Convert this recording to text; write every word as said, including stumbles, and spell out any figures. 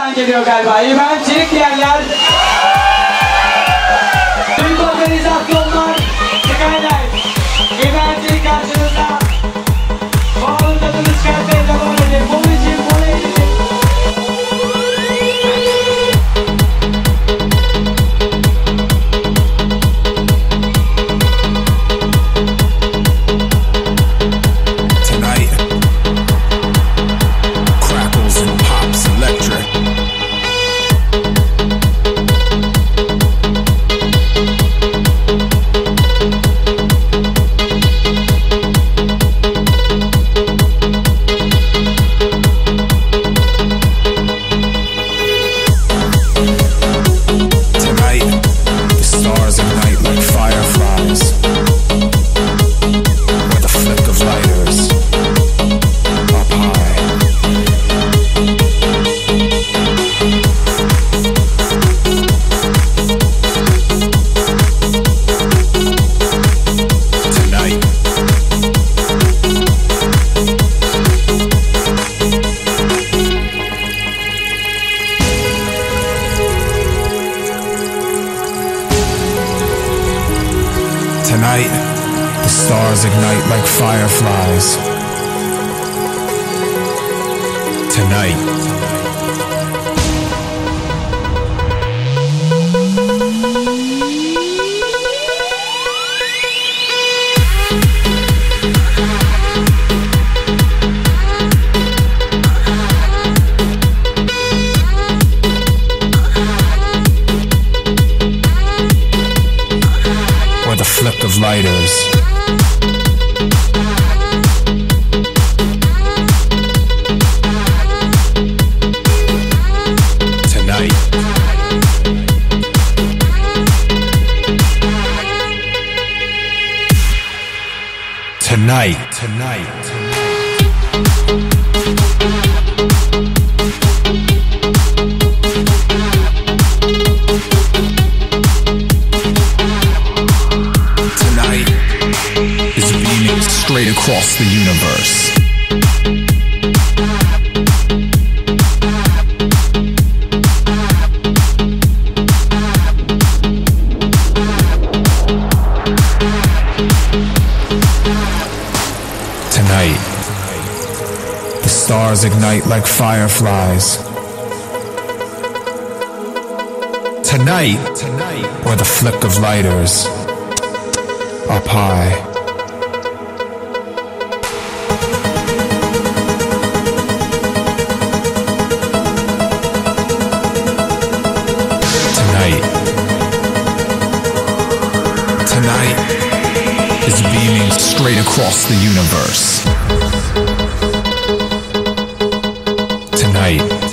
Ankara'dan geliyor galiba. İbrahim Çelik diyenler. Büyük organizasyonlar. Skyline. İbrahim Çelik karşınızda. Bağlı tadımız çıkartmaya devam edelim. Bolu için, Bolu için. Tonight, the stars ignite like fireflies. Tonight. The flick of lighters. Tonight. Tonight. Tonight. Straight across the universe. Tonight, the stars ignite like fireflies. Tonight, or the flick of lighters up high. Tonight is beaming straight across the universe. Tonight.